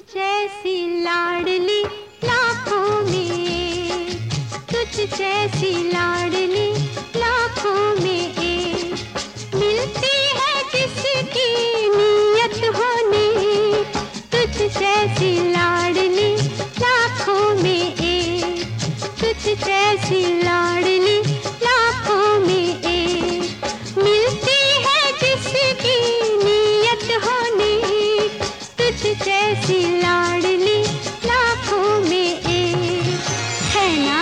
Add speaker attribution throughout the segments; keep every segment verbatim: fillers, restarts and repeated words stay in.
Speaker 1: जैसी लाडली लाखों में, तुझ जैसी लाडली लाखों में एक, मिलती है जिसकी नियत होने, तुझ जैसी लाडली लाखों में एक, तुझ जैसी लाडली लाखों में एक, मिलती है जिसकी नियत होने, तुझ जैसी लाडली लाखों में एक, है ना?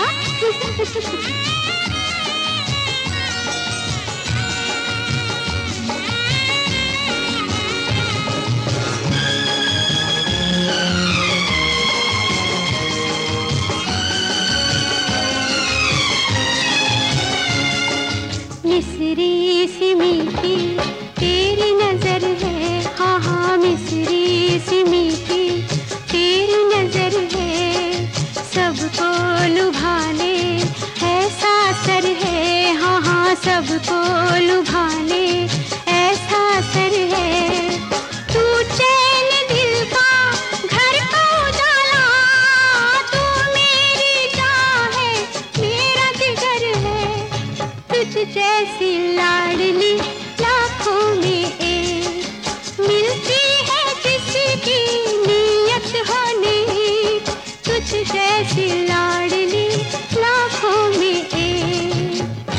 Speaker 1: मिस्री सी मीठी तेरी नजर है, हाँ हाँ मिस्री सी मीठी तेरी नजर है, सबको लुभाने ऐसा असर है, हाँ हाँ सबको लुभाने ऐसा असर है, तू चैन दिल का घर का उजाला, तू मेरी जान है मेरा जिगर है, तुझ जैसी लाडली लाखों में एक, मिलती है जिसकी नियत होने, तुझ जैसी लाडली लाखों में एक।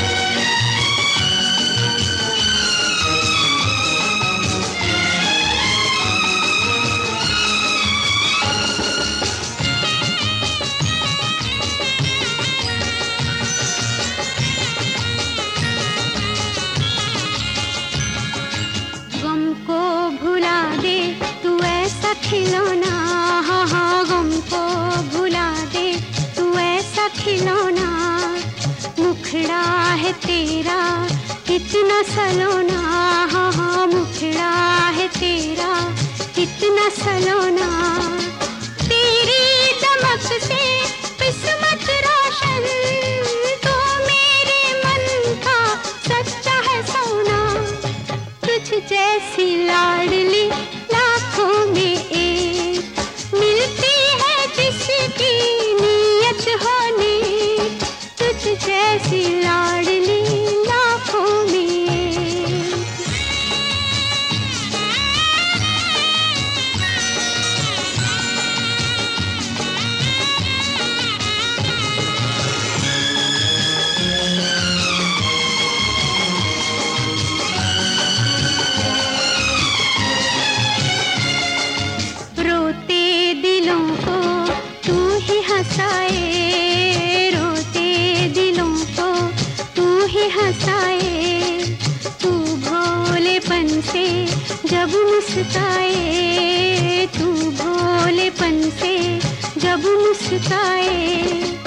Speaker 1: गम को भुला दे तू ऐसा खिलौना, हाँ हाँ गम को भुला दे तू ऐसा खिलौना, मुखड़ा है तेरा कितना सलोना, हाँ हाँ मुखड़ा है तेरा कितना सलोना, तेरी चमक से किस्मत रोशन, तू मेरे मन का सच्चा है सोना, तुझ जैसी लाडली लाखों में एक, मिलती है जिसकी नियत होने, तुझ जैसी लाडली लाखों में एक। रोते दिलों को तू ही हंसाए, रोते दिलों को तू ही हंसाए, तू भोलेपन से जब मुस्काए, तू भोलेपन से जब मुस्काए,